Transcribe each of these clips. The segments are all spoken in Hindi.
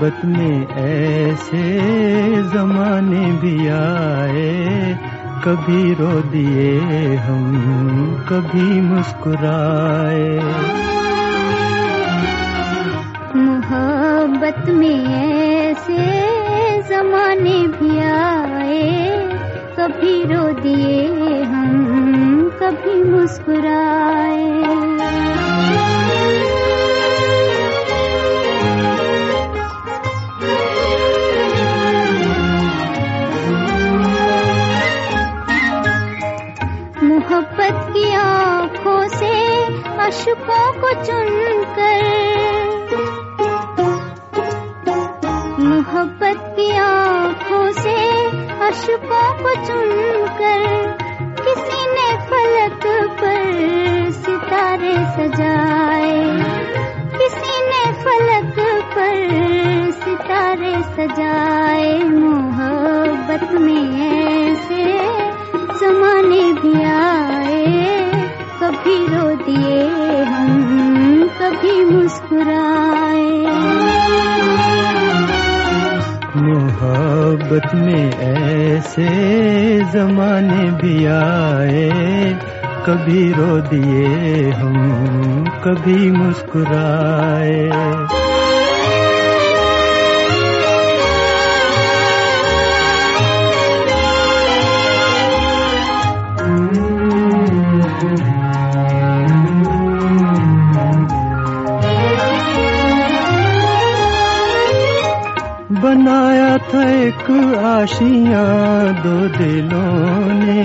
मोहब्बत में ऐसे ज़माने भी आए, कभी रो दिए हम कभी मुस्कुराए। मोहब्बत में ऐसे ज़माने भी आए, कभी रो दिए हम कभी मुस्कुराए। मोहब्बत की आँखों से अश्कों को चुनकर, मोहब्बत की आँखों से अश्कों को चुनकर, किसी ने फलक पर सितारे सजाए, किसी ने फलक पर सितारे सजाए। मोहब्बत में ऐसे ज़माने भी आए, कभी रो दिए हम कभी मुस्कुराए। मोहब्बत में ऐसे ज़माने भी आए, कभी रो दिए हम कभी मुस्कुराए। बनाया था एक आशियाँ दो दिलों ने,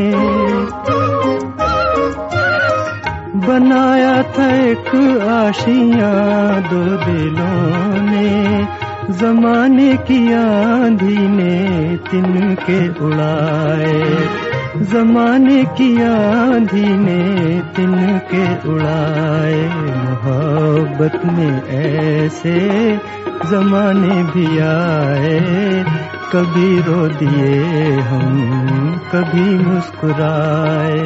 बनाया था एक आशियाँ दो दिलों ने, ज़माने की आंधी ने तिनके उड़ाए, ज़माने की आंधी ने तिनके उड़ाए। मोहब्बत में ऐसे ज़माने भी आए, कभी रो दिए हम कभी मुस्कुराए।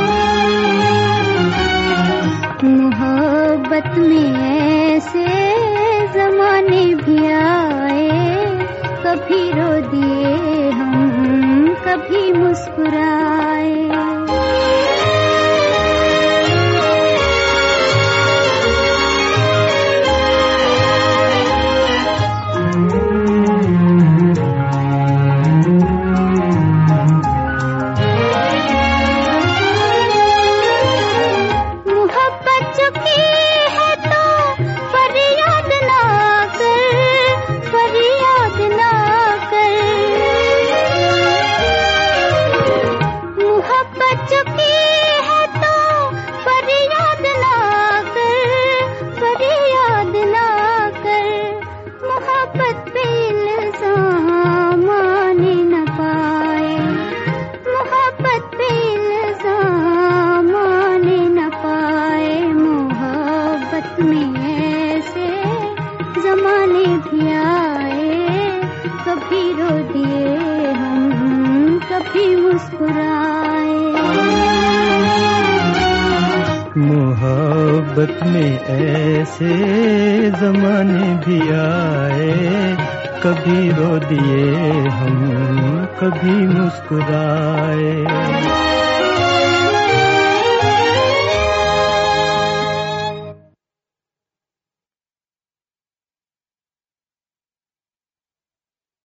मोहब्बत में ऐसे ज़माने भी आए, कभी रो दिए हम कभी मुस्कुराए। ज़माने भी आए, कभी रो दिए हम कभी मुस्कुराए। मोहब्बत में ऐसे ज़माने भी आए, कभी रो दिए हम कभी मुस्कुराए।